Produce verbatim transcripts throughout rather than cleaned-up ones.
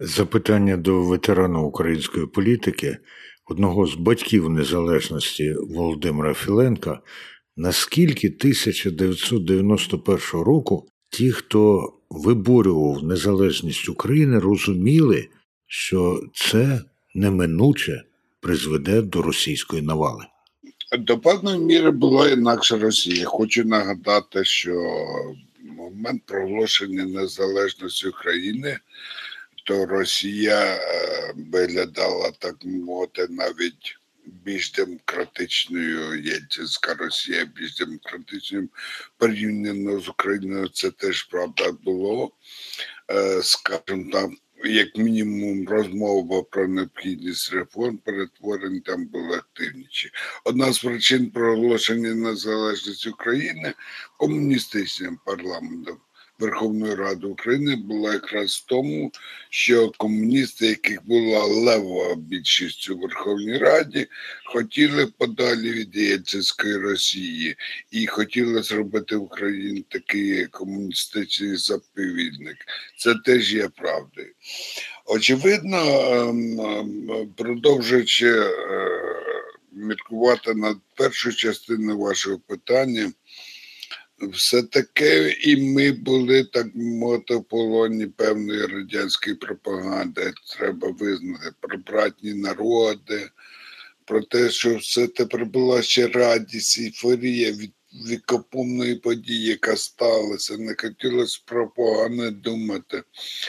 Запитання до ветерана української політики, одного з батьків незалежності Володимира Філенка. Наскільки тисяча дев'ятсот дев'яносто першого року ті, хто виборював незалежність України, розуміли, що це неминуче призведе до російської навали? До певної міри була інакша Росія. Хочу нагадати, що в момент проголошення незалежності України, то Росія е, виглядала, так мовити, навіть більш демократичною. Єльцинська Росія більш демократичною порівняно з Україною. Це теж правда було. Е, скажімо так, як мінімум, розмова про необхідність реформ, перетворень там були активніші. Одна з причин проголошення незалежності України комуністичним парламентом Верховної Ради України була якраз в тому, що комуністи, яких була левова більшість у Верховній Раді, хотіли подалі від єльцинської Росії і хотіли зробити в Україні такий комуністичний заповідник. Це теж є правдою. Очевидно, продовжуючи міркувати над першою частиною вашого питання, все-таки і ми були, так мовити, в полоні певної радянської пропаганди. Треба визнати про братні народи, про те, що все тепер була ще радість, ейфорія від вікопомної події, яка сталася. Не хотілося про погане думати.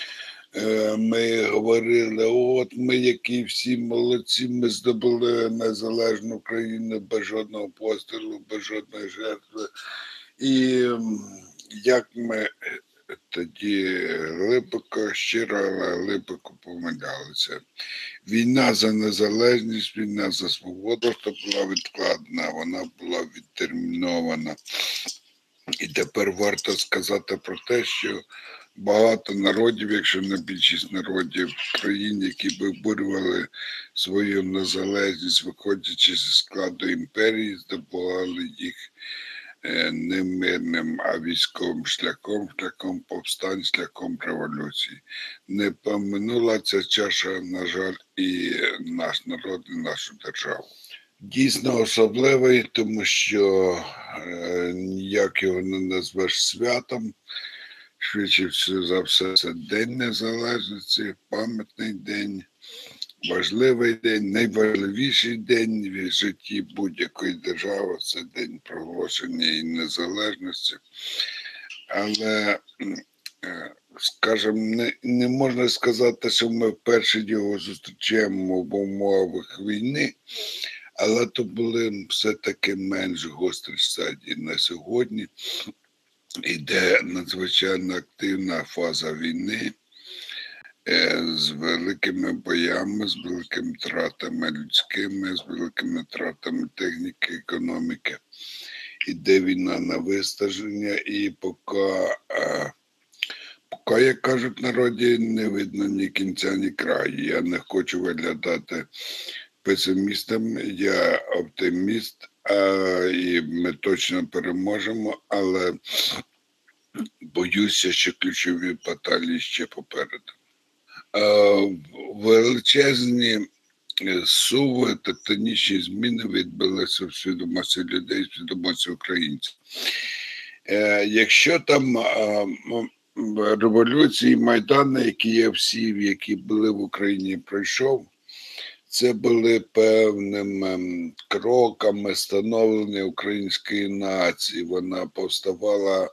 Ми говорили, от ми, які всі молодці, ми здобули незалежну країну без жодного пострілу, без жодної жертви. І як ми тоді глибоко, щиро, але глибоко помилялися. Війна за незалежність, війна за свободу, то була відкладена, вона була відтермінована. І тепер варто сказати про те, що багато народів, якщо не більшість народів в країні, які виборювали свою незалежність, виходячи зі складу імперії, здобували їх не мирним, а військовим шляхом, шляхом повстань, шляхом революції. Не поминула ця чаша, на жаль, і наш народ, і нашу державу. Дійсно особливий, тому що е, ніяк його не назвеш святом. Швидше за все, це День Незалежності, пам'ятний день, важливий день, найважливіший день в житті будь-якої держави – це день проголошення її незалежності. Але, скажімо, не, не можна сказати, що ми вперше його зустрічаємо в умовах війни, але то були все-таки менш гострі стадії. На сьогодні йде надзвичайно активна фаза війни, з великими боями, з великими втратами людськими, з великими втратами техніки, економіки. Іде війна на виснаження, і поки, поки, як кажуть в народі, не видно ні кінця, ні краю. Я не хочу виглядати песимістом, я оптиміст, а, і ми точно переможемо, але боюся, що ключові баталії ще попереду. Величезні суви, тектонічні зміни відбулися в свідомості людей, в свідомості українців. Якщо там революції, Майдани, які я всі, які були в Україні, пройшов, це були певними кроками становлення української нації. Вона повставала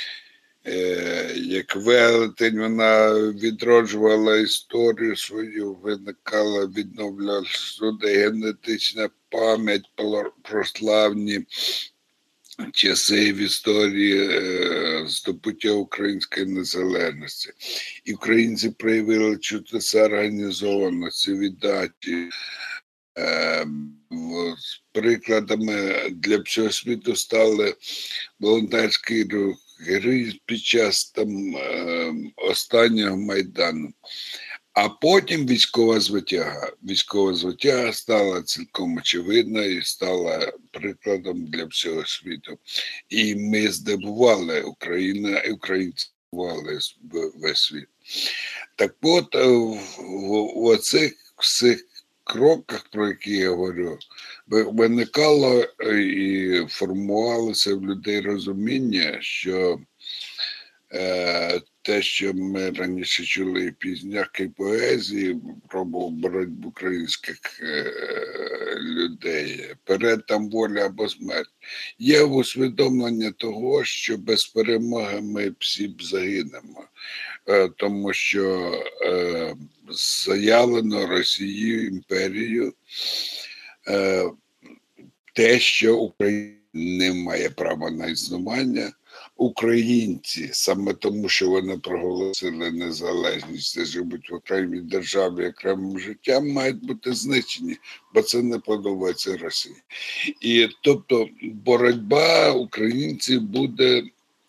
як велетень, вона відроджувала історію свою, виникала, відновлялася генетична пам'ять про славні часи в історії здобуття української незалежності. І українці проявили чудеса організованості, віддачі. З прикладами для всього світу стали волонтерський рух, герої під час там е, останнього Майдану. А потім військова звитяга. Військова звитяга стала цілком очевидна і стала прикладом для всього світу. І ми здобували, Україна і українці весь світ. Так от, в, в оцих всіх кроках, про які я говорю, виникало і формувалося в людей розуміння, що е, те, що ми раніше чули в піснях і поезії про боротьбу українських е, людей, перед там воля або смерть, є усвідомлення того, що без перемоги ми всі б загинемо. Е, тому що е, заявлено Росією імперією е, те, що Україна не має права на існування. Українці, саме тому, що вони проголосили незалежність і живуть в окремій державі окремим життям, мають бути знищені, бо це не подобається Росії. І тобто боротьба українців буде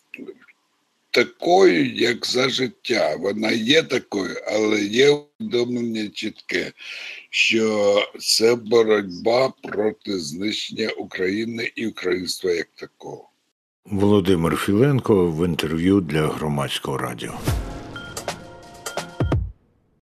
такою, як за життя. Вона є такою, але є усвідомлення чітке, що це боротьба проти знищення України і українства як такого. Володимир Філенко в інтерв'ю для Громадського радіо.